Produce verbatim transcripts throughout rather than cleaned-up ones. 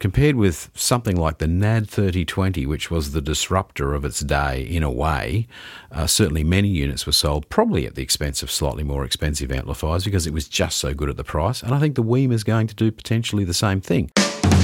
compared with something like the N A D thirty twenty, which was the disruptor of its day in a way, uh, certainly many units were sold probably at the expense of slightly more expensive amplifiers because it was just so good at the price. And I think the Weem is going to do potentially the same thing.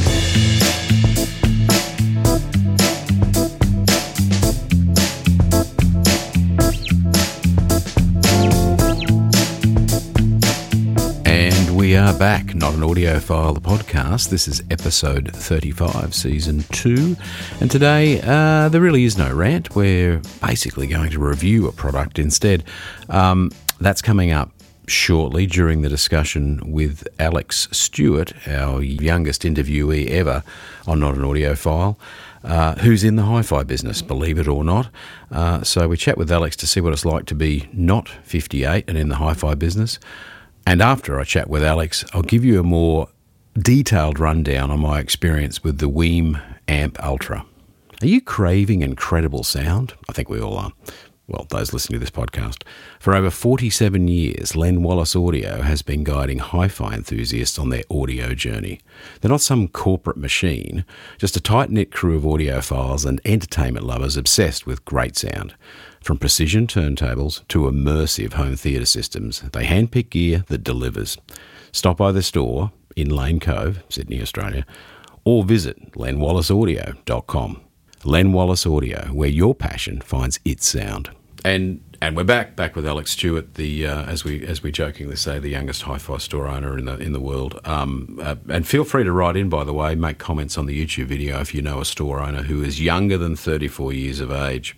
We are back, Not an Audiophile, the podcast. This is episode thirty-five, season two. And today, uh, there really is no rant. We're basically going to review a product instead. Um, that's coming up shortly during the discussion with Alex Stewart, our youngest interviewee ever on Not an Audiophile, uh, who's in the hi-fi business, believe it or not. Uh, so we chat with Alex to see what it's like to be not fifty-eight and in the hi-fi business. And after I chat with Alex, I'll give you a more detailed rundown on my experience with the Weem Amp Ultra. Are you craving incredible sound? I think we all are. Well, those listening to this podcast. For over forty-seven years, Len Wallace Audio has been guiding hi-fi enthusiasts on their audio journey. They're not some corporate machine, just a tight-knit crew of audiophiles and entertainment lovers obsessed with great sound. From precision turntables to immersive home theatre systems, they handpick gear that delivers. Stop by the store in Lane Cove, Sydney, Australia, or visit len wallace audio dot com. Len Wallace Audio, where your passion finds its sound. And and we're back back with Alex Stewart, the uh, as we as we jokingly say, the youngest hi-fi store owner in the in the world. Um, uh, and feel free to write in, by the way, make comments on the YouTube video if you know a store owner who is younger than thirty-four years of age.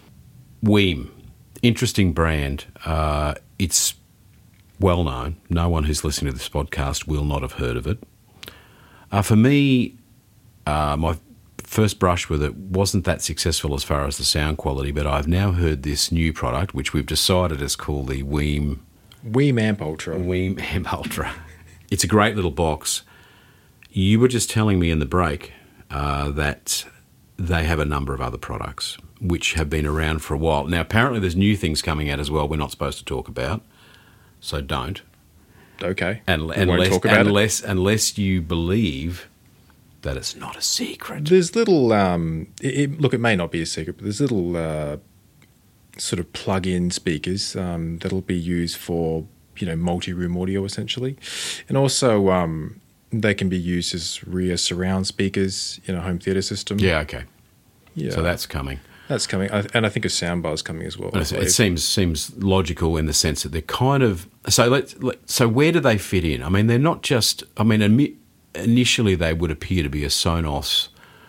Weem, interesting brand. Uh, it's well known. No one who's listening to this podcast will not have heard of it. Uh, for me, uh, my first brush with it wasn't that successful as far as the sound quality, but I've now heard this new product, which we've decided is called the Weem... Weem Amp Ultra. Weem Amp Ultra. It's a great little box. You were just telling me in the break uh, that they have a number of other products which have been around for a while. Now, apparently there's new things coming out as well we're not supposed to talk about, so don't. Okay. And, we unless, won't talk about unless, it. Unless you believe that it's not a secret. There's little, um, it, it, look, it may not be a secret, but there's little uh, sort of plug-in speakers um, that'll be used for, you know, multi-room audio essentially. And also um, they can be used as rear surround speakers in a home theatre system. Yeah, okay. Yeah. So that's coming. That's coming, and I think a soundbar is coming as well. It, it seems seems logical in the sense that they're kind of so. Let's let, so where do they fit in? I mean, they're not just. I mean, initially they would appear to be a Sonos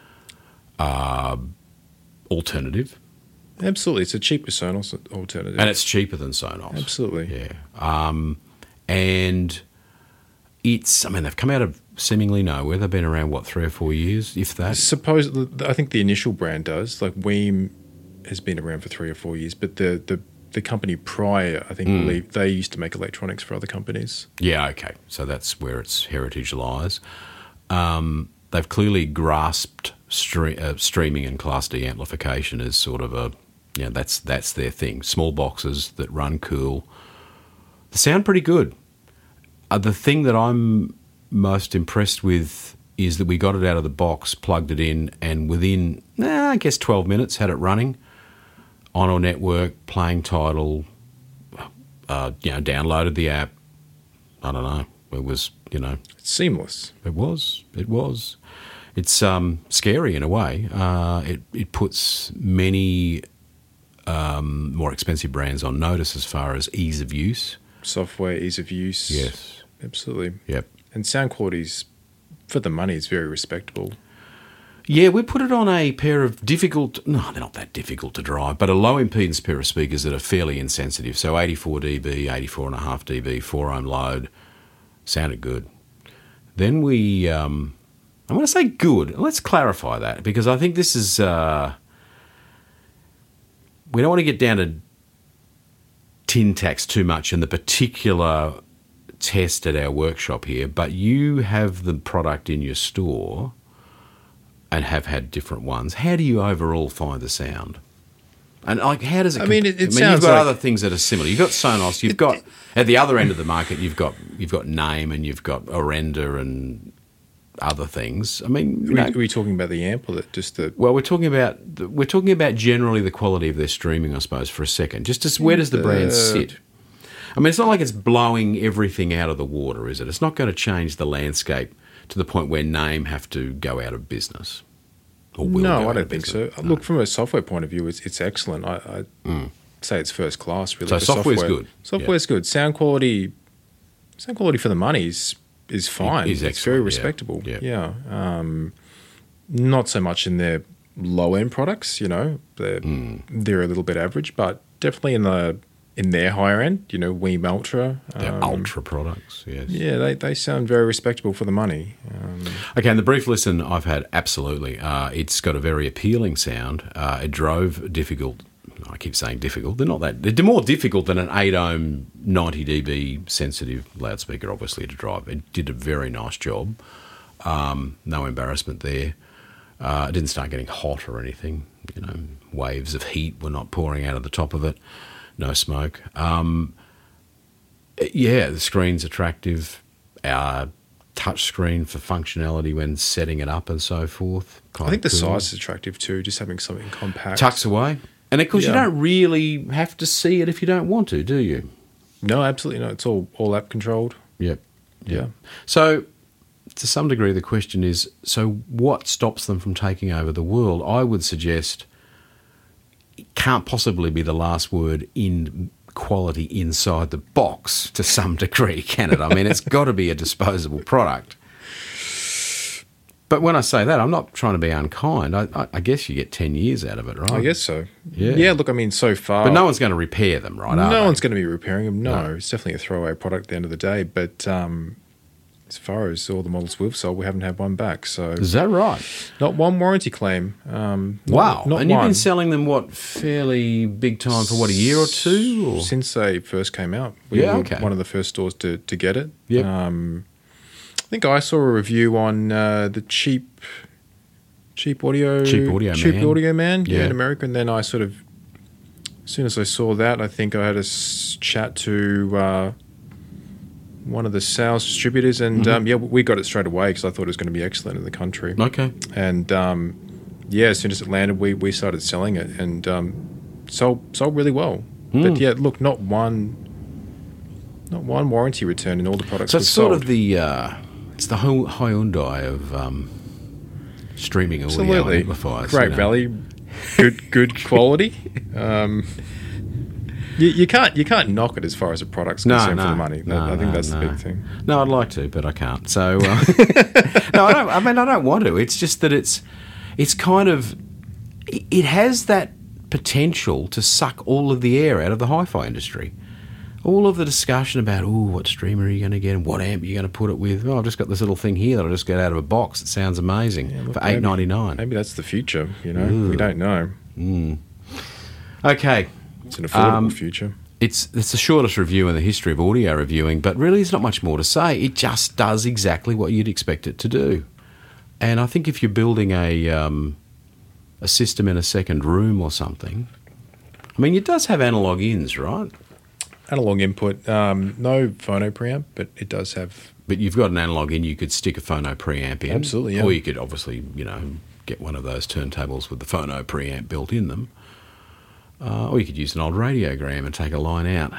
uh, alternative. Absolutely, it's a cheaper Sonos alternative, and it's cheaper than Sonos. Absolutely, yeah. Um, and it's. I mean, they've come out of seemingly nowhere. They've been around, what, three or four years, if that? Suppose, I think the initial brand does. Like, Weem has been around for three or four years, but the, the, the company prior, I think, mm. believe they used to make electronics for other companies. Yeah, okay. So that's where its heritage lies. Um, they've clearly grasped stre- uh, streaming and Class D amplification as sort of a, you know, that's, that's their thing. Small boxes that run cool. They sound pretty good. Uh, the thing that I'm most impressed with is that we got it out of the box, plugged it in, and within, nah, I guess twelve minutes had it running on our network, playing Tidal, uh, you know, downloaded the app. I don't know. It was, you know. It's seamless. It was. It was. It's um, scary in a way. Uh, it, it puts many um, more expensive brands on notice as far as ease of use. Software, ease of use. Yes. Absolutely. Yep. And sound quality's, for the money, is very respectable. Yeah, we put it on a pair of difficult, no, they're not that difficult to drive, but a low impedance pair of speakers that are fairly insensitive. So eighty-four decibels, eighty-four point five decibels, four ohm load, sounded good. Then we, um, I'm going to say good. Let's clarify that because I think this is, uh, we don't want to get down to tin tacks too much in the particular test at our workshop here, but you have the product in your store and have had different ones. How do you overall find the sound? And like, how does it? I mean, it, it I mean, sounds you've got like other things that are similar. You've got Sonos. You've it, got at the other end of the market. You've got you've got Name and you've got Orenda and other things. I mean, you Are, know, we, are we talking about the amp or the, just the? well, we're talking about we're talking about generally the quality of their streaming, I suppose, for a second. Just as where does the brand Uh, sit? I mean, it's not like it's blowing everything out of the water, is it? It's not going to change the landscape to the point where Name have to go out of business. Or will go No, out I of don't think so. business. No. Look, from a software point of view, it's it's excellent. I, I Mm. say it's first class. Really, So for software's software. good. Software's good. Sound quality, sound quality for the money is is fine. is it's excellent, very yeah. respectable. Yeah. Yeah. Um, not so much in their low end products. You know, they're Mm. they're a little bit average, but definitely in the in their higher end. You know, Weem Ultra. They're um, ultra products, yes. Yeah, they they sound very respectable for the money. Um, Okay, and the brief listen I've had, absolutely. Uh, it's got a very appealing sound. Uh, it drove difficult. I keep saying difficult. They're not that. They're more difficult than an eight ohm ninety decibel sensitive loudspeaker, obviously, to drive. It did a very nice job. Um, no embarrassment there. Uh, it didn't start getting hot or anything. You know, waves of heat were not pouring out of the top of it. No smoke. Um, yeah, the screen's attractive. Our touch screen for functionality when setting it up and so forth. I think the Kinda cool. size is attractive too. Just having something compact. Tucks away. And of course, you Yeah. don't really have to see it if you don't want to, do you? No, absolutely not. It's all all app controlled. Yep. Yeah. So, to some degree, the question is, so what stops them from taking over the world? I would suggest it can't possibly be the last word in quality inside the box to some degree, can it? I mean, it's got to be a disposable product. But when I say that, I'm not trying to be unkind. I, I, I guess you get ten years out of it, right? I guess so. Yeah. Yeah. Look, I mean, so far, But no one's going to repair them, right? are no they? one's going to be repairing them. No, No. it's definitely a throwaway product at the end of the day. But um, as far as all the models we've sold, we haven't had one back. So Is that right? not one warranty claim. Um, not- Wow. not and you've one. been selling them, what, fairly big time for, what, a year or two? Or? Since they first came out. We Yeah, were okay. one of the first stores to, to get it. Yep. Um, I think I saw a review on uh, the cheap cheap audio Cheap Audio cheap Man. audio man yeah. Yeah. in America, and then I sort of as soon as I saw that, I think I had a s- chat to uh, one of the sales distributors, and Mm-hmm. um, yeah, we got it straight away because I thought it was going to be excellent in the country. Okay. And um, yeah, as soon as it landed, we, we started selling it, and um, sold sold really well. Mm. But yeah, look, not one not one warranty return in all the products So we've it's sort sold. of the, uh, it's the Hy- Hyundai of um, streaming audio Absolutely amplifiers. great you know. value, good good quality. Um, you, you can't you can't knock it as far as a product's No, concerned no, for the money. That- no, I think no, that's the no. big thing. No, I'd like to, but I can't. So, uh, no, I don't. I mean, I don't want to. It's just that it's, it's kind of, it has that potential to suck all of the air out of the hi-fi industry. All of the discussion about, oh, what streamer are you going to get and what amp are you going to put it with? Oh, I've just got this little thing here that I just get out of a box. It sounds amazing Yeah, look, for maybe- eight ninety nine. Maybe that's the future. You know, we don't know. Okay, It's an affordable Um, future. it's it's the shortest review in the history of audio reviewing, but really, there's not much more to say. It just does exactly what you'd expect it to do. And I think if you're building a um, a system in a second room or something, I mean, it does have analog ins, right? Analog input, um, no phono preamp, but it does have. But you've got an analog in, you could stick a phono preamp in. Absolutely, yeah. Or you could obviously, you know, get one of those turntables with the phono preamp built in them. Uh, or you could use an old radiogram and take a line out.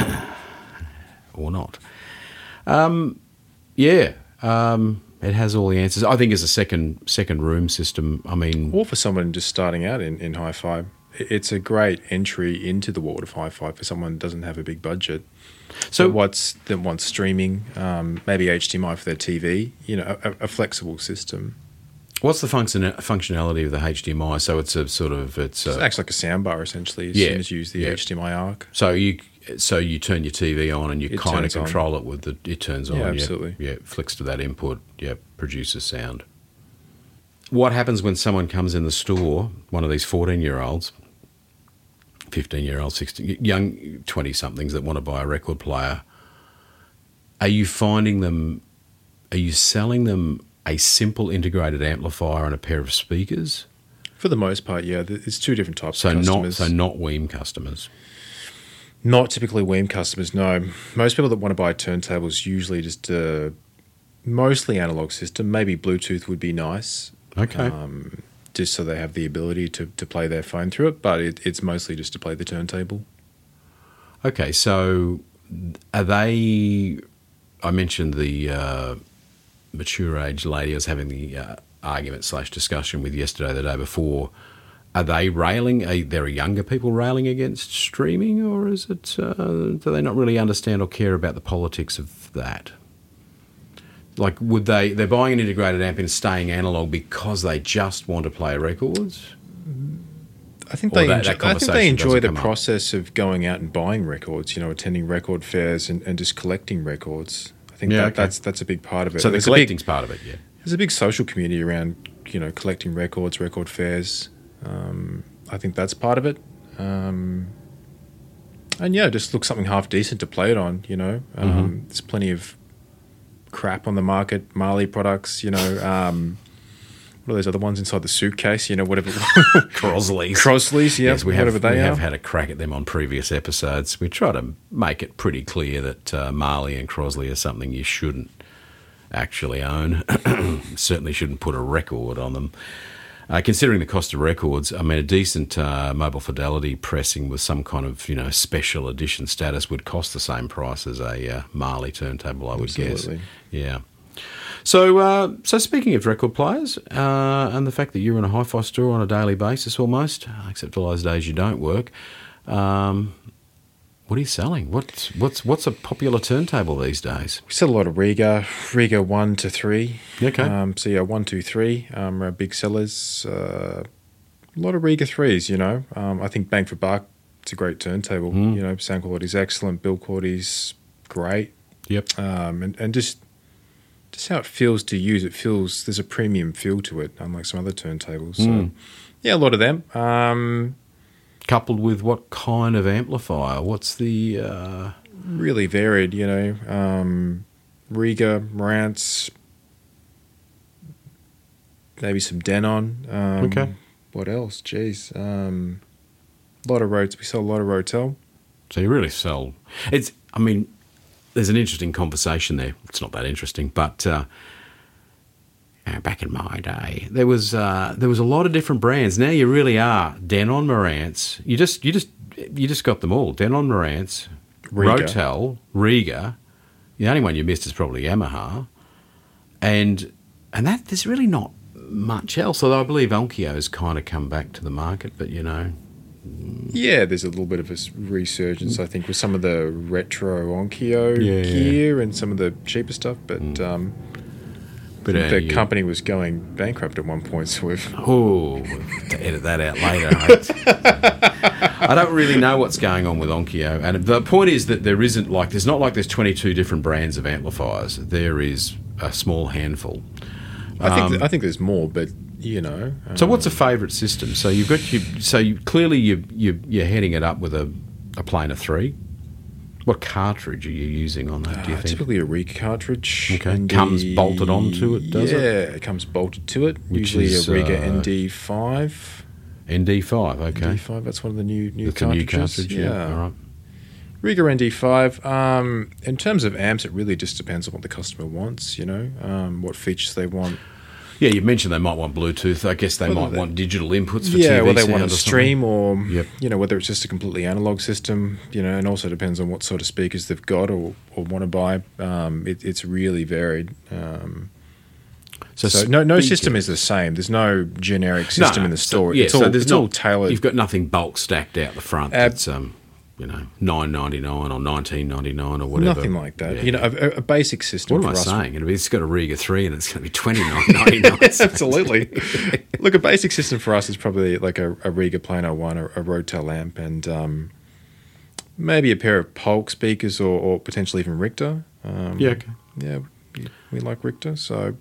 Or not. Um, yeah, um, it has all the answers. I think as a second second room system, I mean... Or for someone just starting out in, in hi-fi, it's a great entry into the world of hi-fi for someone who doesn't have a big budget. So that wants that wants streaming, um, maybe H D M I for their T V. You know, a, a flexible system. what's the function functionality of the H D M I? So it's a sort of... it's It a, acts like a soundbar essentially as Yeah, soon as you use the yeah. H D M I arc. So you so you turn your T V on and you It kind of turns on. control it with the... It turns on. Yeah, yeah, absolutely. Yeah, flicks to that input. Yeah, produces sound. What happens when someone comes in the store, one of these fourteen-year-olds, fifteen-year-olds, sixteen, young twenty-somethings that want to buy a record player, are you finding them... Are you selling them a simple integrated amplifier and a pair of speakers? For the most part, yeah. th- It's two different types So of not customers. so not Weem customers. Not typically Weem customers, no. Most people that want to buy turntables usually just uh, mostly analog system. Maybe Bluetooth would be nice. Okay. Um, just so they have the ability to, to play their phone through it, but it, it's mostly just to play the turntable. Okay, so are they... I mentioned the uh, mature age lady I was having the uh, argument slash discussion with yesterday, the day before. Are they railing? Are there younger people railing against streaming, or is it? Uh, do they not really understand or care about the politics of that? Like, would they? They're buying an integrated amp and staying analog because they just want to play records. I think Or they that- enjoy, that I think they conversation enjoy doesn't the come up. process of going out and buying records. You know, attending record fairs and, and just collecting records. I think Yeah, that, okay. that's that's a big part of it. So the There's a big- collecting's part of it, yeah. There's a big social community around, you know, collecting records, record fairs. Um, I think that's part of it. Um, and yeah, just look something half decent to play it on, you know. Um, Mm-hmm. There's plenty of crap on the market, Marley products, you know. Um, what are those other ones inside the suitcase, you know, whatever. Crosley's. Crosley's, yeah, Yes, we have, whatever they we are. have had a crack at them on previous episodes. We try to make it pretty clear that uh, Marley and Crosley are something you shouldn't actually own. Certainly shouldn't put a record on them. Uh, considering the cost of records, I mean, a decent uh, Mobile Fidelity pressing with some kind of, you know, special edition status would cost the same price as a uh, Marley turntable, I would Absolutely. guess. Yeah. So, uh, so speaking of record players, uh, and the fact that you're in a hi-fi store on a daily basis almost, except for those days you don't work, um, what are you selling? What's what's what's a popular turntable these days? We sell a lot of Riga, Riga one to three. Okay. Um, so yeah, one, two, three um, are our big sellers. Uh, a lot of Riga threes, you know. Um, I think bang for buck, it's a great turntable. Mm. You know, sound quality's excellent, build quality's great, Yep. um, and and just just how it feels to use. It feels there's a premium feel to it, unlike some other turntables. So Mm. yeah, a lot of them. Um, Coupled with what kind of amplifier? What's the... Uh... really varied, you know. Um, Riga, Marantz, maybe some Denon. Um, Okay. What else? Jeez. Um, a lot of roads. We sell a lot of Rotel. So you really sell... It's. I mean, there's an interesting conversation there. It's not that interesting, but... Uh, Uh, back in my day, there was uh, there was a lot of different brands. Now you really are Denon, Marantz. You just you just you just got them all. Denon, Marantz, Riga. Rotel, Riga. The only one you missed is probably Yamaha, and and that there's really not much else. Although I believe Onkyo has kind of come back to the market, but you know, Yeah, there's a little bit of a s- resurgence, I think, with some of the retro Onkyo Yeah, yeah. gear and some of the cheaper stuff. But um, but I uh, think the you- company was going bankrupt at one point, so we've Oh, to edit that out later. I, I don't really know what's going on with Onkyo. And the point is that there isn't like, there's not like there's twenty-two different brands of amplifiers. There is a small handful. I think Um, th- I think there's more, but you know. So um, what's a favourite system? So you've got you. So you, clearly you you you're heading it up with a, a planar three. What cartridge are you using on that? Do you Uh, think? typically a Riga cartridge. Okay. N D Comes bolted onto it, does yeah, it? it comes bolted to it. Which Usually is, a Riga uh, N D five. N D five. Okay. N D five, that's one of the new new That's a new cartridges. cartridge. Yeah. All right. Riga N D five. Um, in terms of amps, it really just depends on what the customer wants, you know, um, what features they want. Yeah, you mentioned they might want Bluetooth. I guess they Well, might they- want digital inputs for yeah, T V well, they sound want or to something. stream or, Yep. you know, whether it's just a completely analog system, you know, and also depends on what sort of speakers they've got or, or want to buy. Um, it, it's really varied. Um, So, so no, no speaker- system is the same. There's no generic No, system in the so- store. yeah, it's so all, there's it's not, all tailored. You've got nothing bulk stacked out the front. Ab- It's um, you know, nine ninety nine or nineteen ninety nine or whatever. Nothing like that. Yeah. You know, a, a basic system What for am I us. saying? It'll be- It's got a Riga three and it's going to be twenty nine ninety nine. Absolutely. Look, a basic system for us is probably like a, a Riga Plano one or a Rotel amp and um, maybe a pair of Polk speakers or, or potentially even Richter. Um, Yeah, okay. Yeah, we, we like Richter. So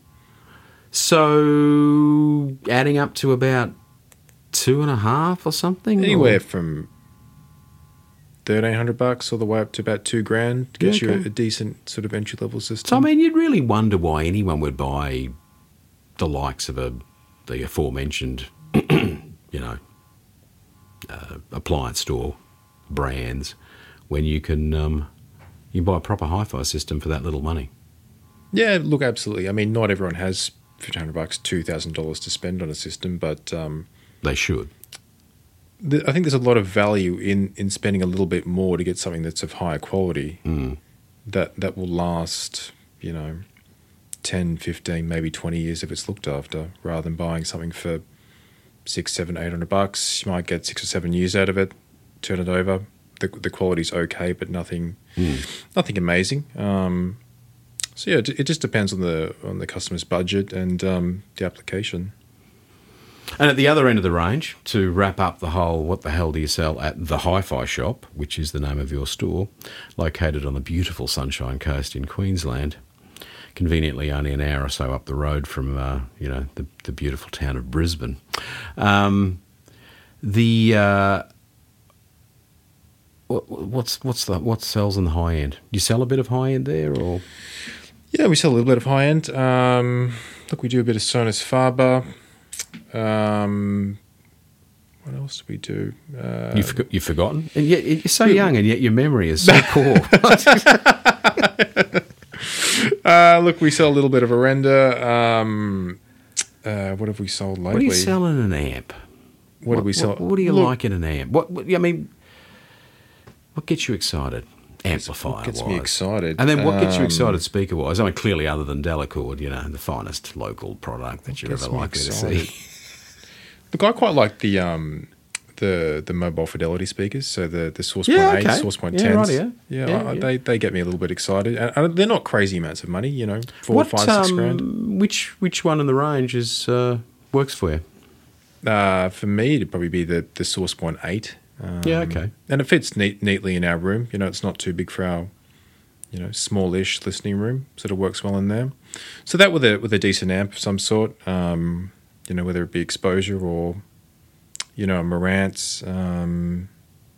So adding up to about two and a half or something. anywhere or? from thirteen hundred bucks all the way up to about two grand to get Yeah, you okay. a, a decent sort of entry level system. So I mean, you'd really wonder why anyone would buy the likes of a the aforementioned, you know, uh, appliance store brands when you can um, you can buy a proper hi-fi system for that little money. Yeah, look, absolutely. I mean, not everyone has fifteen hundred bucks, two thousand dollars to spend on a system, but um, They should. th- I think there's a lot of value in, in spending a little bit more to get something that's of higher quality Mm. that that will last, you know, ten, fifteen, maybe twenty years if it's looked after, rather than buying something for six, seven, eight hundred bucks. You might get six or seven years out of it, turn it over. The the quality's okay, but nothing Mm. nothing amazing. Um, so yeah, it, it just depends on the on the customer's budget and um, the application. And at the other end of the range, to wrap up the whole what the hell do you sell at the Hi-Fi Shop, which is the name of your store, located on the beautiful Sunshine Coast in Queensland, conveniently only an hour or so up the road from uh, you know the, the beautiful town of Brisbane. Um, the uh, what, what's what's the what sells in the high end? You sell a bit of high end there, or Yeah, we sell a little bit of high end. Um, look, we do a bit of Sonus Faber. Um, what else do we do? Uh, you've forgot, you've forgotten? And yet you're so young, and yet your memory is so poor. uh, look, we sell a little bit of Arenda. Um, uh, what have we sold lately? What do you sell in an amp? What, do we sell? What, what do you Look, like in an amp? What, what I mean, what gets you excited? Amplifier What gets wise. me excited? And then what gets you Um, excited speaker wise? I mean, clearly, other than Delacord, you know, the finest local product that you're gets ever me likely to excited? see. Look, I quite like the um, the the mobile fidelity speakers. So the the Source Yeah, Point eight, okay. Source Point Yeah, tens. rightio. Yeah, Yeah, I, yeah. they they get me a little bit excited, and, and they're not crazy amounts of money. You know, four, What, five, six um, grand. Which which one in the range is uh, works for you? Uh, for me, it'd probably be the the Source Point eight. Um, Yeah, okay. And it fits neat, neatly in our room. You know, it's not too big for our, you know, smallish listening room. Sort of works well in there. So that with a with a decent amp of some sort. Um, you know, whether it be Exposure or, you know, a Marantz, um,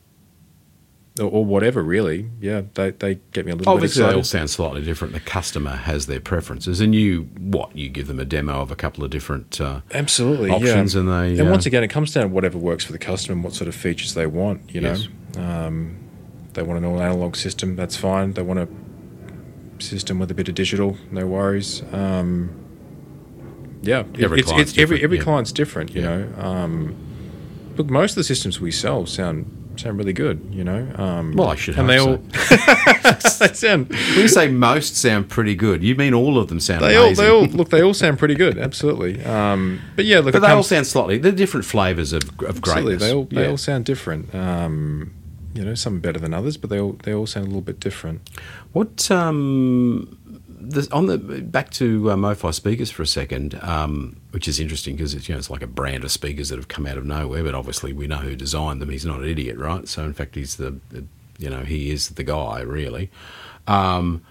or, or whatever. Really, yeah, they they get me a little Obviously, bit they all excited. sound slightly different. The customer has their preferences, and you what you give them a demo of a couple of different uh, Absolutely, options, yeah. and they And uh, once again, it comes down to whatever works for the customer and what sort of features they want. You know, Yes. um, they want an all analog system. That's fine. They want a system with a bit of digital. No worries. Um, yeah, it- Every it's, client's it's every different, every yeah. client's different. You Yeah. know, um, look, most of the systems we sell sound sound really good. You know, um, Well, I should and hope they all so. they sound When you say most sound pretty good, you mean all of them sound they all amazing. they all look they all sound pretty good. Absolutely. Um, but yeah, look, but it they all comes- sound slightly. They're different flavours of, of Absolutely, greatness. they all they Yeah. all sound different. Um, you know, some are better than others, but they all they all sound a little bit different. What um, the, on the back to uh, MoFi speakers for a second, um, which is interesting because it's you know it's like a brand of speakers that have come out of nowhere, but obviously we know who designed them. He's not an idiot, right? So in fact, he's the, the you know he is the guy really. Um,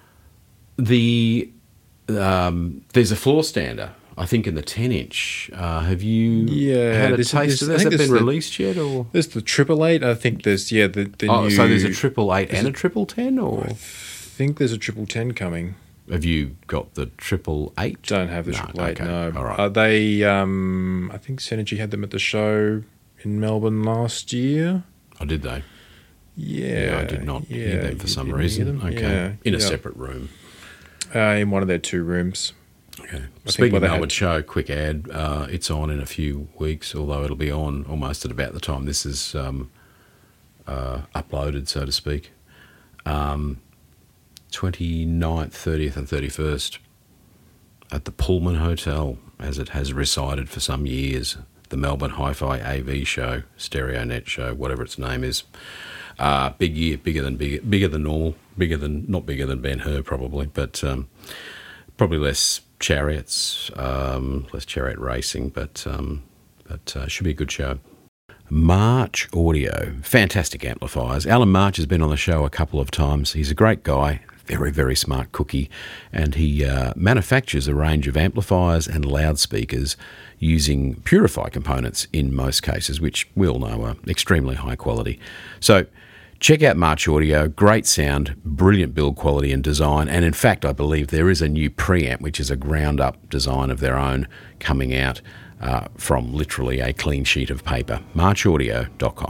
the um, there's a floor stander. I think in the ten inch. Uh, have you Yeah, had a there's- taste there's- of I this? Has think it there's been the- released yet? Or There's the triple eight. I think there's yeah the, the oh, new. so there's a triple eight there's and a- a triple ten, or I think there's a triple ten coming. have you got the triple eight? Don't have the No, triple eight. okay. No, All right. Uh, they um, I think Synergy had them at the show in Melbourne last year. Oh, did they? Yeah, I did not hear yeah, them for you some didn't hear reason. them? Okay, Yeah, in a yeah. separate room. Uh, in one of their two rooms. Okay. think Speaking what of they Melbourne had- show, quick ad. Uh, it's on in a few weeks, although it'll be on almost at about the time this is um, uh, uploaded, so to speak. Um, twenty-ninth, thirtieth and thirty-first at the Pullman Hotel, as it has resided for some years. The Melbourne Hi-Fi A V show, Stereo Net show, whatever its name is. Uh, big year, bigger than bigger, bigger than normal, bigger than not bigger than Ben Hur probably, but um, probably less chariots, um, less chariot racing, but um, but uh, should be a good show. March Audio, fantastic amplifiers. Alan March has been on the show a couple of times. He's a great guy, very, very smart cookie, and he uh, manufactures a range of amplifiers and loudspeakers using Purify components in most cases, which we all know are extremely high quality. So check out March Audio, great sound, brilliant build quality and design, and in fact I believe there is a new preamp, which is a ground-up design of their own, coming out uh, from literally a clean sheet of paper. march audio dot com.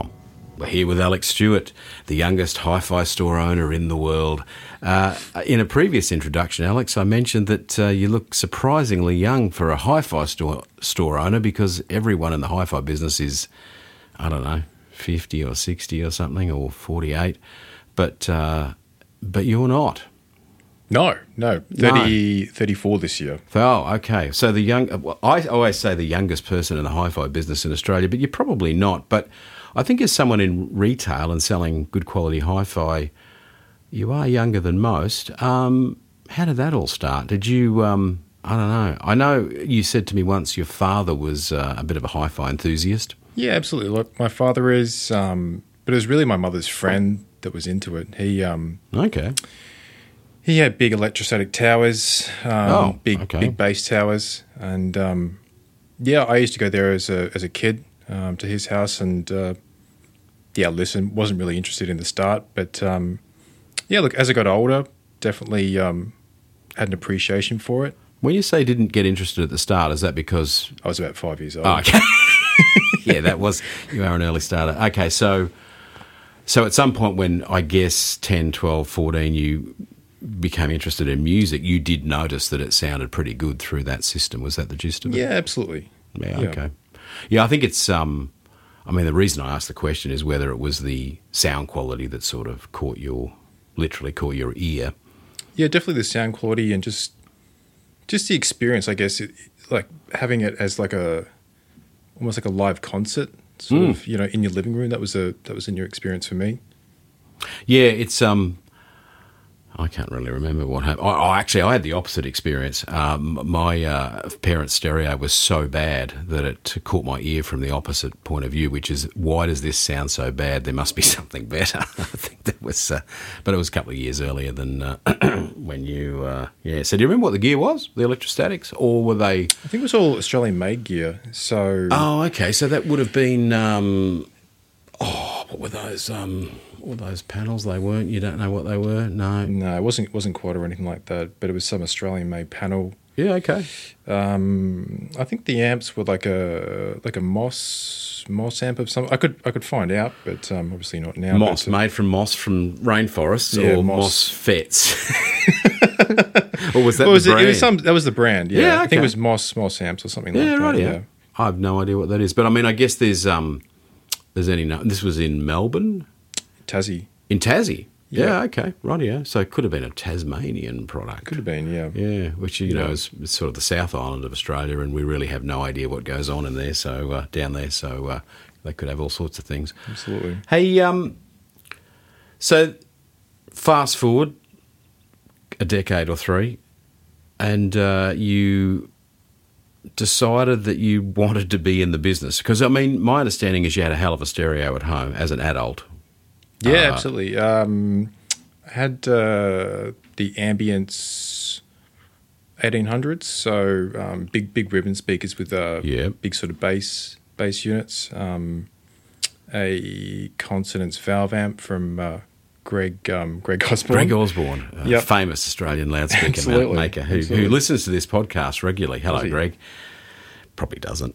We're here with Alex Stewart, the youngest hi-fi store owner in the world. Uh, in a previous introduction, Alex, I mentioned that uh, you look surprisingly young for a hi-fi store store owner, because everyone in the hi-fi business is, I don't know, fifty or sixty or something, or forty-eight. But uh, but you're not. No, no, thirty, no. thirty-four this year. Oh, okay. So the young, well, I always say the youngest person in the hi-fi business in Australia, but you're probably not. But I think as someone in retail and selling good quality hi-fi, you are younger than most. Um, how did that all start? Did you, um, I don't know. I know you said to me once your father was uh, a bit of a hi-fi enthusiast. Yeah, absolutely. Look, my father is, um, but it was really my mother's friend that was into it. He, um, okay. He had big electrostatic towers, um, oh, big okay. big bass towers, and um, yeah, I used to go there as a as a kid um, to his house, and uh, yeah, listen, wasn't really interested in the start, but um, yeah, look, as I got older, definitely um, had an appreciation for it. When you say didn't get interested at the start, is that because I was about five years old? Oh, okay. Yeah, that was, you are an early starter. Okay, so so at some point when I guess ten, twelve, fourteen, you became interested in music, you did notice that it sounded pretty good through that system. Was that the gist of it? Yeah, absolutely. Yeah, yeah. okay. Yeah, I think it's, um, I mean, the reason I asked the question is whether it was the sound quality that sort of caught your, literally caught your ear. Yeah, definitely the sound quality and just just the experience, I guess, it, like having it as like a, almost like a live concert, sort mm. of, you know, in your living room. That was a, that was a new experience for me. Yeah, it's, um, I can't really remember what happened. I, I actually, I had the opposite experience. Um, my uh, parents' stereo was so bad that it caught my ear from the opposite point of view, which is, why does this sound so bad? There must be something better. I think that was, uh, but it was a couple of years earlier than uh, when you, uh, yeah. So do you remember what the gear was, the electrostatics, or were they? I think it was all Australian-made gear. So. Oh, okay. So that would have been, um, oh, what were those? Um, all those panels, they weren't, you don't know what they were? No. No, it wasn't, it wasn't quad or anything like that, but it was some Australian-made panel. Yeah, okay. Um, I think the amps were like a like a Moss Moss amp of some. I could I could find out, but um, obviously not now. Moss, but, uh, made from moss from rainforests, yeah, or Moss. MOSFETs? Or was that well, was the it, brand? it was some, that was the brand, yeah. Yeah, okay. I think it was Moss Moss amps or something yeah, like right, that. yeah, Yeah, I have no idea what that is, but I mean, I guess there's um, there's any. This was in Melbourne, Tassie. In Tassie? Yeah, Yeah. okay, right, yeah. So it could have been a Tasmanian product. Could have been, yeah. Yeah, which, you know, Yeah. is sort of the South Island of Australia, and we really have no idea what goes on in there, so uh, down there, so uh, they could have all sorts of things. Absolutely. Hey, um, so fast forward a decade or three, and uh, you decided that you wanted to be in the business. Because, I mean, my understanding is you had a hell of a stereo at home as an adult. Yeah, Uh, absolutely. Um, I had uh, the Ambience eighteen hundreds, so um, big big ribbon speakers with uh, Yeah. big sort of bass bass units. Um, a Consonance valve amp from uh, Greg um, Greg Osborne. Greg Osborne, a Yep. famous Australian loudspeaker Absolutely. maker who, who Absolutely. listens to this podcast regularly. Hello, Does he? Greg. Probably doesn't.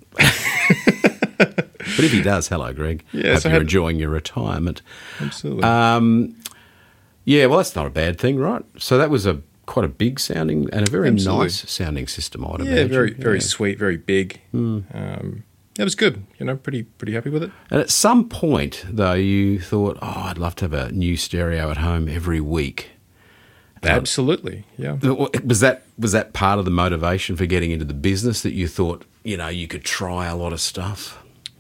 But if he does, hello, Greg. Yeah, Hope so I you're had- enjoying your retirement. Absolutely. Um, yeah, well, that's not a bad thing, right? So that was a quite a big sounding and a very Absolutely. nice sounding system, I'd yeah, imagine. very very Yeah. sweet, very big. Um, it was good. You know, pretty pretty happy with it. And at some point, though, you thought, oh, I'd love to have a new stereo at home every week. Absolutely. Yeah. Was that was that part of the motivation for getting into the business, that you thought, you know, you could try a lot of stuff?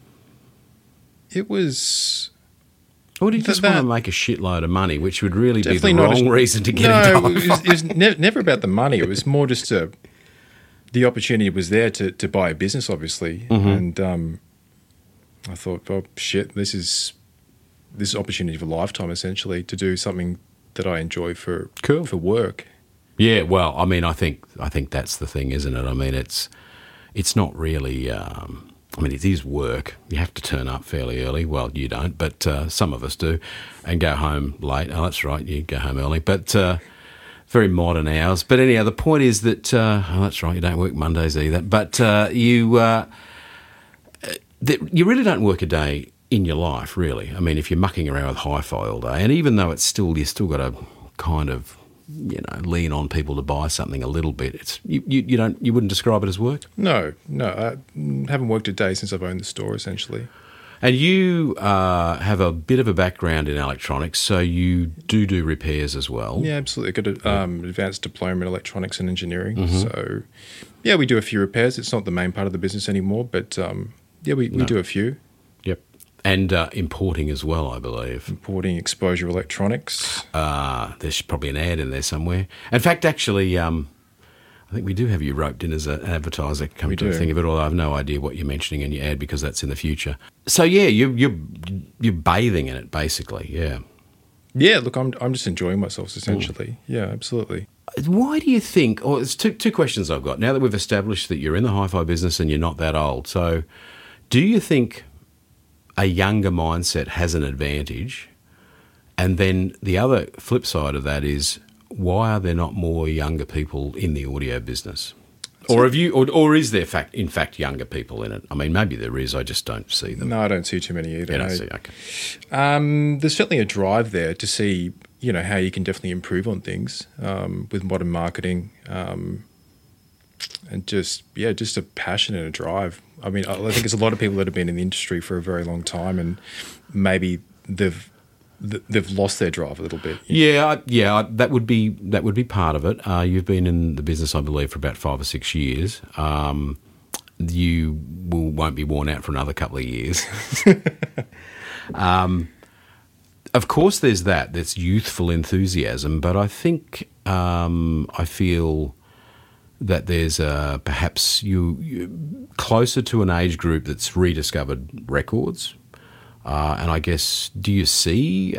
It was. Or did you just That- want to make a shitload of money, which would really be the Definitely not wrong a- reason to get no, into it was, it was ne- never about the money. It was more just a, the opportunity was there to, to buy a business, obviously, Mm-hmm. and um, I thought, oh shit, this is this is opportunity of a lifetime, essentially, to do something that I enjoy for Cool. for work. Yeah, well, I mean, I think I think that's the thing, isn't it? I mean, it's it's not really. Um, I mean, it is work. You have to turn up fairly early. Well, you don't, but uh, some of us do, and go home late. Oh, that's right, you go home early, but uh, very modern hours. But anyhow, the point is that uh, oh, that's right, you don't work Mondays either. But uh, you uh, that you really don't work a day in your life, really. I mean, if you're mucking around with hi-fi all day, and even though it's still, you still got to kind of, you know, lean on people to buy something a little bit. It's you, you, you don't you wouldn't describe it as work? No, no. I haven't worked a day since I've owned the store, essentially. And you uh, have a bit of a background in electronics, so you do do repairs as well. Yeah, absolutely. Got an um, advanced diploma in electronics and engineering. Mm-hmm. So, yeah, we do a few repairs. It's not the main part of the business anymore, but um, yeah, we, we No. do a few. Yep. And uh, importing as well, I believe. Importing exposure electronics. Uh, there's probably an ad in there somewhere. In fact, actually, um, I think we do have you roped in as an advertiser, come We to do. think of it, although I have no idea what you're mentioning in your ad because that's in the future. So, yeah, you, you're, you're bathing in it, basically, yeah. Yeah, look, I'm I'm just enjoying myself, essentially. Yeah, absolutely. Why do you think, or it's two, two questions I've got. Now that we've established that you're in the hi-fi business and you're not that old, so do you think a younger mindset has an advantage? And then the other flip side of that is, why are there not more younger people in the audio business? Or have you, or, or is there fact, in fact younger people in it? I mean, maybe there is. I just don't see them. No, I don't see too many either. You don't no. see. Okay. Um, there's certainly a drive there to see, you know, how you can definitely improve on things um, with modern marketing, um, and just yeah, just a passion and a drive. I mean, I I think there's a lot of people that have been in the industry for a very long time, and maybe they've th- they've lost their drive a little bit. Yeah, I- yeah, I- that would be that would be part of it. Uh, you've been in the business, I believe, for about five or six years. Um, you will, won't be worn out for another couple of years. um, of course, there's that. There's youthful enthusiasm, but I think um, I feel that there's uh, perhaps you, you closer to an age group that's rediscovered records. Uh, and I guess, do you see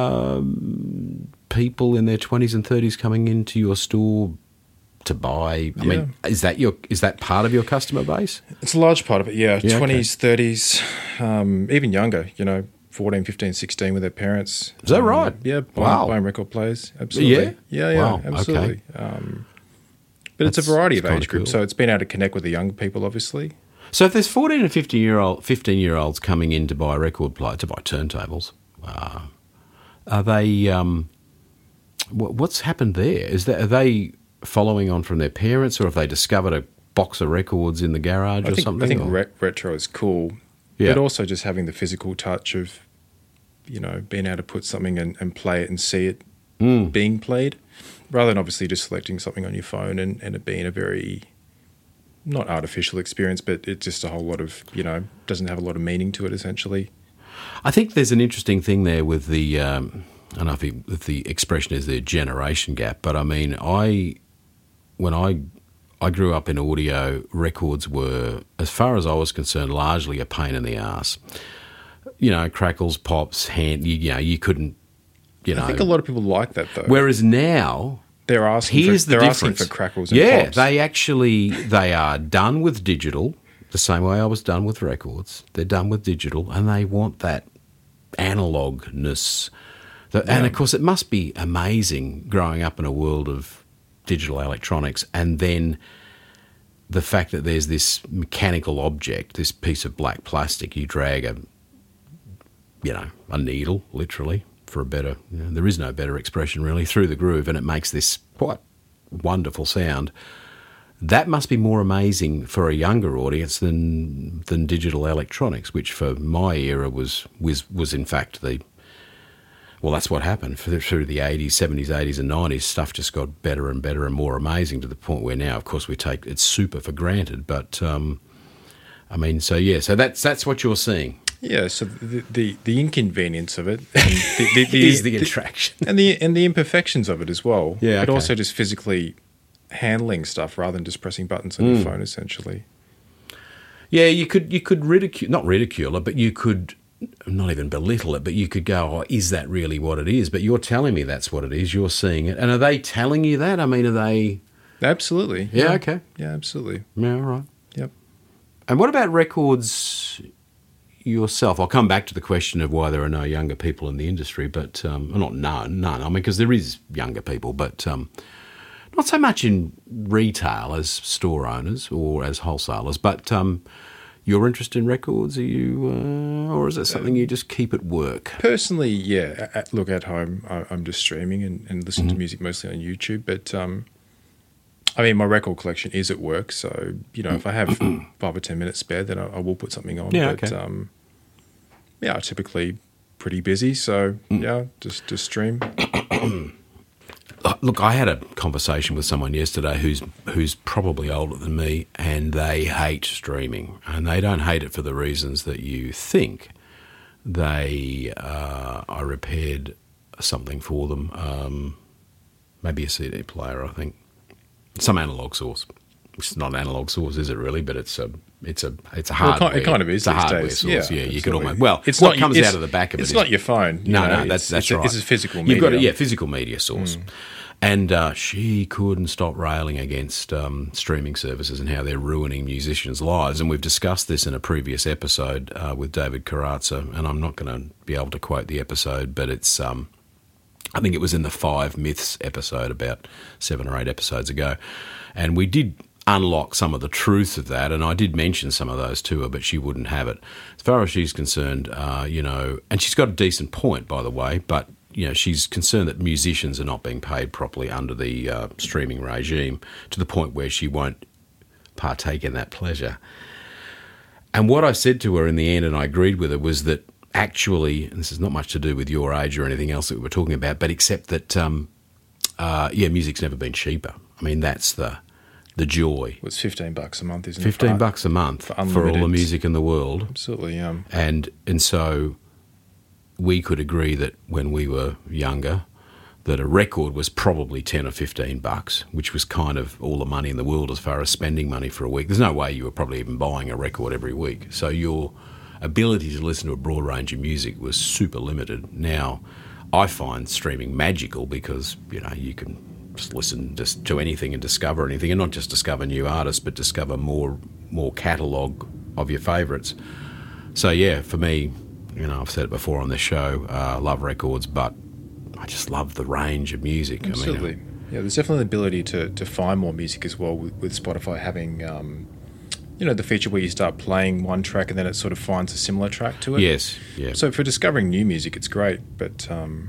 um, people in their twenties and thirties coming into your store to buy? I Yeah. mean, is that your is that part of your customer base? It's a large part of it, yeah. Yeah, twenties, thirties, um, even younger, you know, fourteen, fifteen, sixteen with their parents. Is that Um, right? Yeah, buying, Wow. buying record players. Absolutely. Yeah? Yeah, yeah, Wow, absolutely. Um, but it's That's- a variety of that's age kinda groups, cool. so it's been able to connect with the young people, obviously. So if there's fourteen and fifteen year old, fifteen year olds coming in to buy record player, to buy turntables, uh, are they? Um, what, what's happened there? Is that are they following on from their parents, or have they discovered a box of records in the garage I or think, something? I think or- re- retro is cool, Yeah. but also just having the physical touch of, you know, being able to put something and, and play it and see it Mm. being played, rather than obviously just selecting something on your phone and, and it being a very, not artificial experience, but it's just a whole lot of, you know, doesn't have a lot of meaning to it, essentially. I think there's an interesting thing there with the, um, I don't know if, it, if the expression is the generation gap, but I mean, I, when I, I grew up in audio, records were, as far as I was concerned, largely a pain in the ass. You know, crackles, pops, hand, you, you know, you couldn't, you know. I think a lot of people like that, though. Whereas now, they're asking here's for, the they're difference. asking for crackles and yeah, pops. they actually, they are done with digital, the same way I was done with records. They're done with digital, and they want that analogness. The- And Yeah. of course, it must be amazing growing up in a world of digital electronics, and then the fact that there's this mechanical object, this piece of black plastic, you drag a, you know, a needle, literally, for a better, you know, there is no better expression really, through the groove, and it makes this quite wonderful sound. That must be more amazing for a younger audience than than digital electronics, which for my era was was was in fact the, well, that's what happened for the, through the eighties, seventies, eighties, and nineties. Stuff just got better and better and more amazing to the point where now, of course, we take it's super for granted. But um, I mean, so yeah, so that's that's what you're seeing. Yeah, so the, the, the inconvenience of it and the, the, the, Is the attraction. and the and the imperfections of it as well. Yeah, but okay. also just physically handling stuff rather than just pressing buttons on Mm. your phone, essentially. Yeah, you could you could ridicule, not ridicule it, but you could not even belittle it, but you could go, oh, is that really what it is? But you're telling me that's what it is. You're seeing it. And are they telling you that? I mean, are they... Absolutely. Yeah, okay. Yeah, absolutely. Yeah, all right. Yep. And what about records yourself? I'll come back to the question of why there are no younger people in the industry, but um, well, not none, none. I mean, because there is younger people, but um, not so much in retail as store owners or as wholesalers. But um, your interest in records? Are you, uh, or is it something you just keep at work? Personally, yeah. At, look, at home, I, I'm just streaming and, and listening Mm-hmm. to music mostly on YouTube. But um, I mean, my record collection is at work, so you know, if I have five or ten minutes spare, then I, I will put something on. Yeah, but, okay. Um, yeah, I'm typically pretty busy, so Mm. yeah, just just stream. Look, I had a conversation with someone yesterday who's who's probably older than me, and they hate streaming, and they don't hate it for the reasons that you think. They, uh, I repaired something for them, um, maybe a C D player, I think, some analog source. It's not an analog source, is it really? But it's a it's a it's a Well, it hardware. kind- it kind of is It's a these hardware days. source. Yeah, Yeah, you absolutely. could almost well. It's what not- comes it's- out of the back of it's it. not is- your phone. you No, know, no, that's it's- that's it's a- right. It's a physical You've media. got a, yeah, physical media source. And uh, she couldn't stop railing against um, streaming services and how they're ruining musicians' lives. And we've discussed this in a previous episode uh, with David Carazza, and I'm not going to be able to quote the episode, but it's um, I think it was in the Five Myths episode about seven or eight episodes ago. And we did unlock some of the truth of that, and I did mention some of those to her, but she wouldn't have it. As far as she's concerned, uh, you know, and she's got a decent point, by the way, but you know, she's concerned that musicians are not being paid properly under the uh, streaming regime to the point where she won't partake in that pleasure. And what I said to her in the end, and I agreed with her, was that actually, and this is not much to do with your age or anything else that we were talking about, but except that, um, uh, yeah, music's never been cheaper. I mean, that's the the joy. Well, it's fifteen bucks a month, isn't it? Fifteen For- bucks a month for for, all the unlimited- music in the world. Absolutely. Um, And and so we could agree that when we were younger, that a record was probably ten or fifteen bucks, which was kind of all the money in the world as far as spending money for a week. There's no way you were probably even buying a record every week. So your ability to listen to a broad range of music was super limited. Now, I find streaming magical because, you know, you can just listen just to anything and discover anything, and not just discover new artists, but discover more more catalogue of your favourites. So, yeah, for me, you know, I've said it before on this show, uh, I love records, but I just love the range of music. absolutely. I mean, Yeah, there's definitely the ability to, to find more music as well with, with Spotify having, um, you know, the feature where you start playing one track and then it sort of finds a similar track to it. yes, yeah. So for discovering new music, it's great, but um,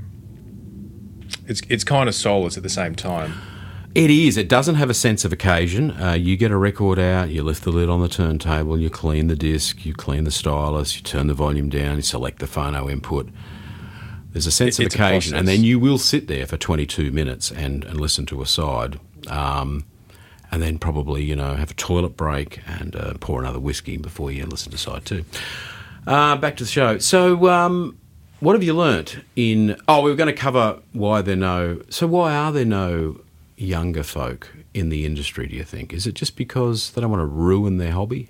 it's it's kind of soulless at the same time. It is. It doesn't have a sense of occasion. Uh, you get a record out, you lift the lid on the turntable, you clean the disc, you clean the stylus, you turn the volume down, you select the phono input. There's a sense It- of it's a occasion, and process. then you will sit there for twenty-two minutes and, and listen to a side, um, and then probably, you know, have a toilet break and uh, pour another whiskey before you listen to side two. Uh, back to the show. So, um, what have you learnt in... Oh, we were going to cover why there are no... So why are there no younger folk in the industry, do you think? Is it just because they don't want to ruin their hobby?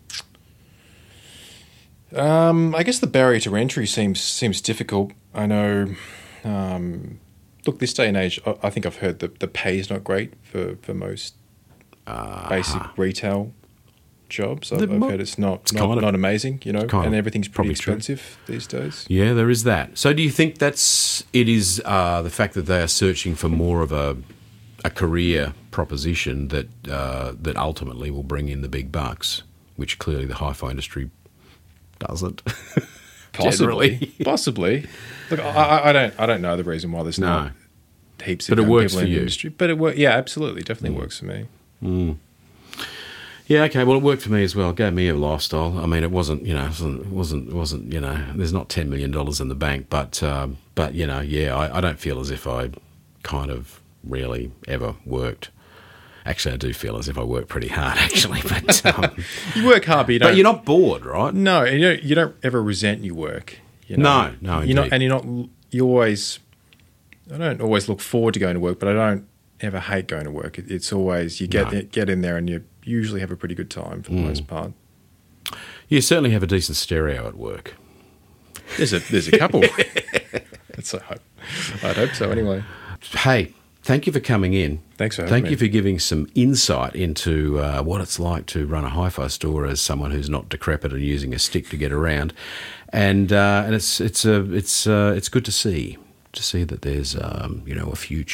Um, I guess the barrier to entry seems seems difficult. I know. Um, look, this day and age, I, I think I've heard that the pay is not great for for most Uh, basic retail jobs. I've, The I've mo- heard it's not it's not, kind of- not amazing, you know, kind and of everything's pretty probably true. expensive these days. Yeah, there is that. So do you think that's... It is uh, the fact that they are searching for more of a a career proposition that uh, that ultimately will bring in the big bucks, which clearly the hi-fi industry doesn't. Possibly, Generally. possibly. Look, I, I- I don't, I don't know the reason why there's No. not heaps But of it young works people for in you. the industry. But it works. Yeah, absolutely, definitely works for me. Yeah, okay. Well, it worked for me as well. It gave me a lifestyle. I mean, it wasn't, you know, it wasn't, it wasn't, it wasn't you know, there's not ten million dollars in the bank, but, um, but you know, yeah, I, I don't feel as if I kind of really ever worked. Actually, I do feel as if I work pretty hard, actually. But um, You work hard, but you don't. but you're not bored, right? No, and you don't, you don't ever resent your work. You know? No, no, You're not, indeed. and you're not. You always. I don't always look forward to going to work, but I don't ever hate going to work. It, it's always you get No. get in there and you usually have a pretty good time for the Mm. most part. You certainly have a decent stereo at work. There's a there's a couple. That's I hope. I'd hope so. Anyway, Hey, thank you for coming in. Thanks for having Thank me. you for giving some insight into uh, what it's like to run a hi-fi store as someone who's not decrepit and using a stick to get around. And uh, and it's it's uh, it's uh, it's good to see to see that there's um, you know a future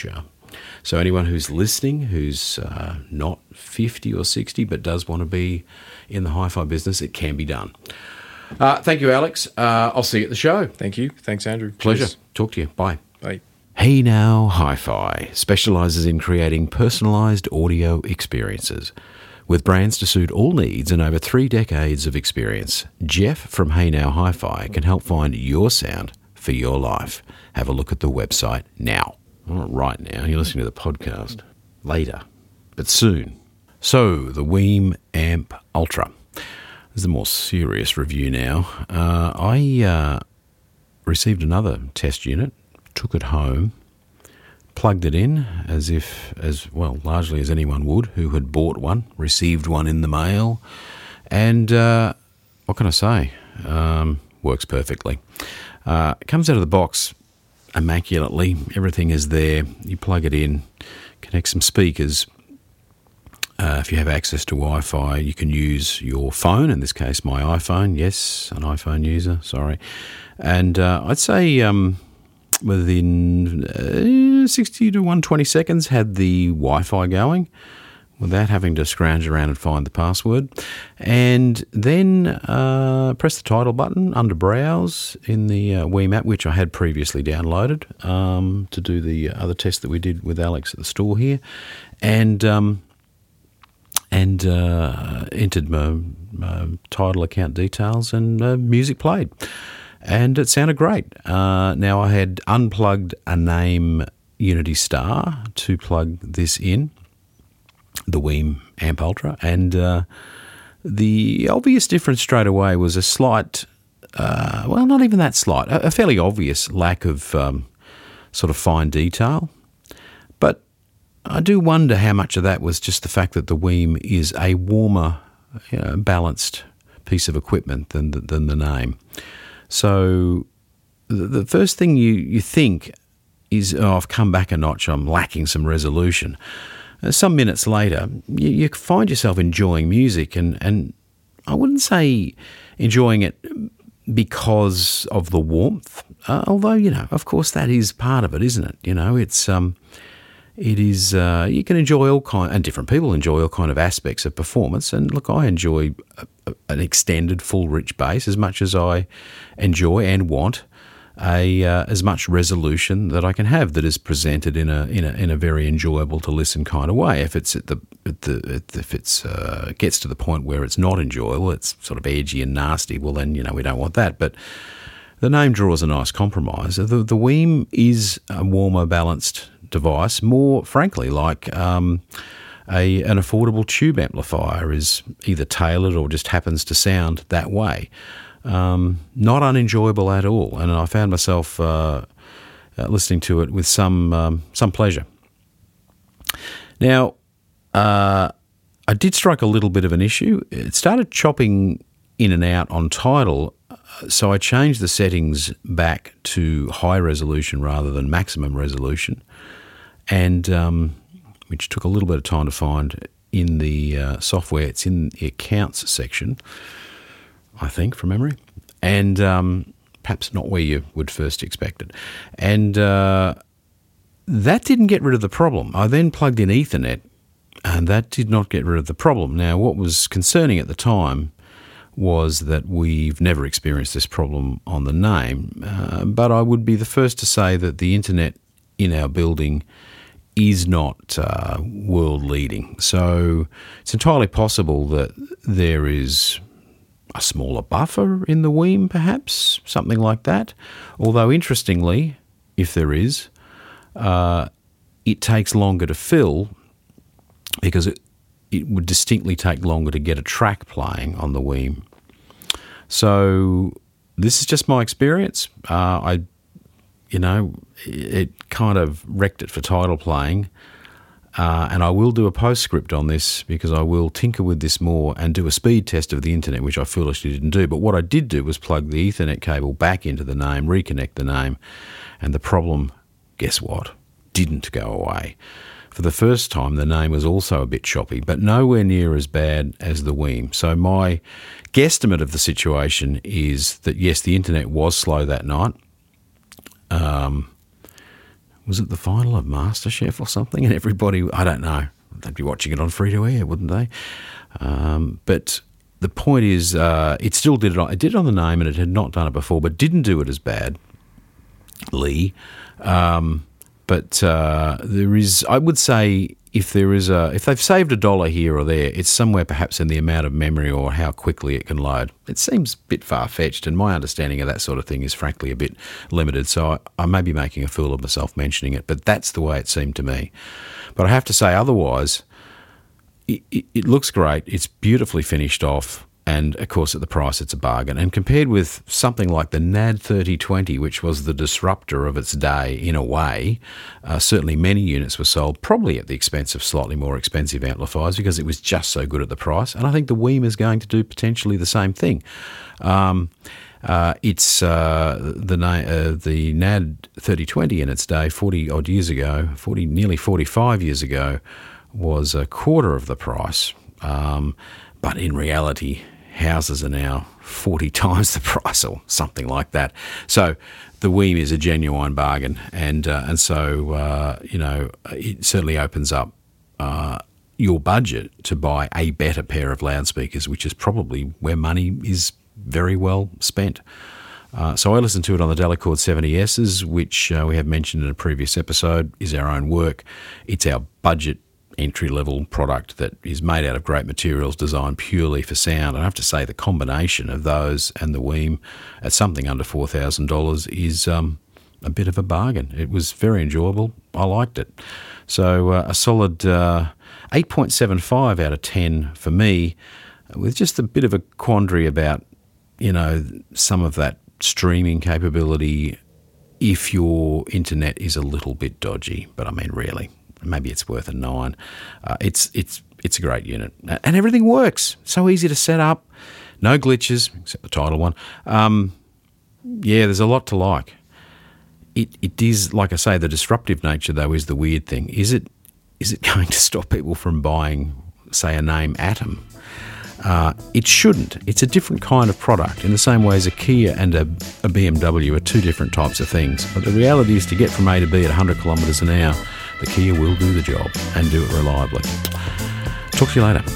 So anyone who's listening, who's uh, not fifty or sixty, but does want to be in the hi-fi business, it can be done. Uh, thank you, Alex. Uh, I'll see you at the show. Thank you. Thanks, Andrew. Pleasure. Cheers. Talk to you. Bye. Bye. Hey Now Hi-Fi specialises in creating personalised audio experiences. With brands to suit all needs and over three decades of experience, Jeff from Hey Now Hi-Fi can help find your sound for your life. Have a look at the website now. Not right now, you're listening to the podcast. Later, but soon. So, the Weem Amp Ultra. This is a more serious review now. Uh, I uh, received another test unit, took it home, plugged it in as if, as well, largely as anyone would who had bought one, received one in the mail, and uh, what can I say? Um, works perfectly. Uh, it comes out of the box immaculately. Everything is there. You plug it in, connect some speakers. Uh, if you have access to Wi-Fi, you can use your phone, in this case my iPhone. Yes, an iPhone user, sorry. And uh, I'd say um, within uh, sixty to one hundred twenty seconds had the Wi-Fi going without having to scrounge around and find the password. And then uh, press the title button under Browse in the uh, Weem app, which I had previously downloaded um, to do the other test that we did with Alex at the store here. And... Um, and uh, entered my, my title account details, and uh, music played. And it sounded great. Uh, now, I had unplugged a Name Unity Star to plug this in, the Weem Amp Ultra, and uh, the obvious difference straight away was a slight, uh, well, not even that slight, a, a fairly obvious lack of um, sort of fine detail. But I do wonder how much of that was just the fact that the Weem is a warmer, you know, balanced piece of equipment than the, than the Name. So the, the first thing you, you think is, oh, I've come back a notch, I'm lacking some resolution. Uh, some minutes later, you, you find yourself enjoying music, and, and I wouldn't say enjoying it because of the warmth, uh, although, you know, of course that is part of it, isn't it? You know, it's... um. It is, uh, you can enjoy all kind, and different people enjoy all kind of aspects of performance. And look, I enjoy a, a, an extended, full, rich bass as much as I enjoy and want a uh, as much resolution that I can have that is presented in a in a in a very enjoyable to listen kind of way. If it's at the at the at, if it's uh, gets to the point where it's not enjoyable, it's sort of edgy and nasty. Well, then you know we don't want that. But the Name draws a nice compromise. The the Weem is a warmer, balanced device, more frankly like um, a an affordable tube amplifier is either tailored or just happens to sound that way. Um, not unenjoyable at all, and I found myself uh, uh, listening to it with some um, some pleasure. Now, uh, I did strike a little bit of an issue. It started chopping in and out on Tidal, so I changed the settings back to high resolution rather than maximum resolution, and um, which took a little bit of time to find in the uh, software. It's in the accounts section, I think, from memory, and um, perhaps not where you would first expect it. And uh, that didn't get rid of the problem. I then plugged in Ethernet, and that did not get rid of the problem. Now, what was concerning at the time was that we've never experienced this problem on the Name, uh, but I would be the first to say that the internet in our building is not uh, world-leading. So it's entirely possible that there is a smaller buffer in the Weem, perhaps, something like that. Although, interestingly, if there is, uh, it takes longer to fill because it, it would distinctly take longer to get a track playing on the Weem. So this is just my experience. Uh, I, you know, it kind of wrecked it for Tidal playing. Uh, and I will do a postscript on this because I will tinker with this more and do a speed test of the internet, which I foolishly didn't do. But what I did do was plug the Ethernet cable back into the Name, reconnect the Name, and the problem, guess what, didn't go away. For the first time, the Name was also a bit choppy, but nowhere near as bad as the Weem. So my guesstimate of the situation is that, yes, the internet was slow that night. Um, was it the final of MasterChef or something? And everybody, I don't know, they'd be watching it on free-to-air, wouldn't they? Um, but the point is, uh, it still did it on, it did it on the name, and it had not done it before, but didn't do it as bad, Lee. Um, but uh, there is, I would say, if there is a, if they've saved a dollar here or there, it's somewhere perhaps in the amount of memory or how quickly it can load. It seems a bit far-fetched, and my understanding of that sort of thing is frankly a bit limited, so I, I may be making a fool of myself mentioning it, but that's the way it seemed to me. But I have to say, otherwise, it, it, it looks great. It's beautifully finished off. And, of course, at the price, it's a bargain. And compared with something like the N A D thirty twenty, which was the disruptor of its day in a way, uh, certainly many units were sold probably at the expense of slightly more expensive amplifiers because it was just so good at the price. And I think the Weem is going to do potentially the same thing. Um, uh, it's uh, the uh, the N A D thirty twenty in its day, forty-odd years ago, forty nearly forty-five years ago, was a quarter of the price. Um, but in reality, houses are now forty times the price or something like that. So the Weem is a genuine bargain, and uh, and so, uh, you know, it certainly opens up uh, your budget to buy a better pair of loudspeakers, which is probably where money is very well spent. Uh, so I listened to it on the Delacord seventy S's, which uh, we have mentioned in a previous episode, is our own work. It's our budget entry-level product that is made out of great materials designed purely for sound. And I have to say the combination of those and the Weem at something under four thousand dollars is um, a bit of a bargain. It was very enjoyable. I liked it. So uh, a solid uh, eight point seven five out of ten for me, with just a bit of a quandary about, you know, some of that streaming capability if your internet is a little bit dodgy. But I mean, really. Maybe it's worth a nine. Uh, it's it's it's a great unit, and everything works. So easy to set up, no glitches except the title one. Um, yeah, there's a lot to like. It it is, like I say, the disruptive nature though is the weird thing. Is it is it going to stop people from buying, say, a name Atom? Uh, it shouldn't. It's a different kind of product in the same way as a Kia and a, a B M W are two different types of things. But the reality is to get from A to B at one hundred kilometres an hour, the Kia will do the job and do it reliably. Talk to you later.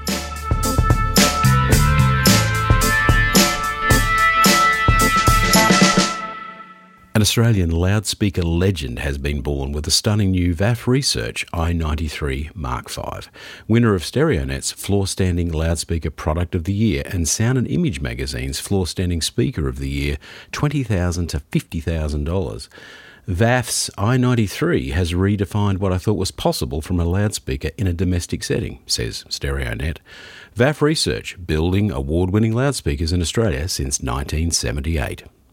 An Australian loudspeaker legend has been born with the stunning new V A F Research I ninety-three Mark five, winner of StereoNet's Floor Standing Loudspeaker Product of the Year and Sound and Image Magazine's Floor Standing Speaker of the Year, twenty thousand dollars to fifty thousand dollars. V A F's I ninety-three has redefined what I thought was possible from a loudspeaker in a domestic setting, says StereoNet. V A F Research, building award-winning loudspeakers in Australia since nineteen seventy-eight.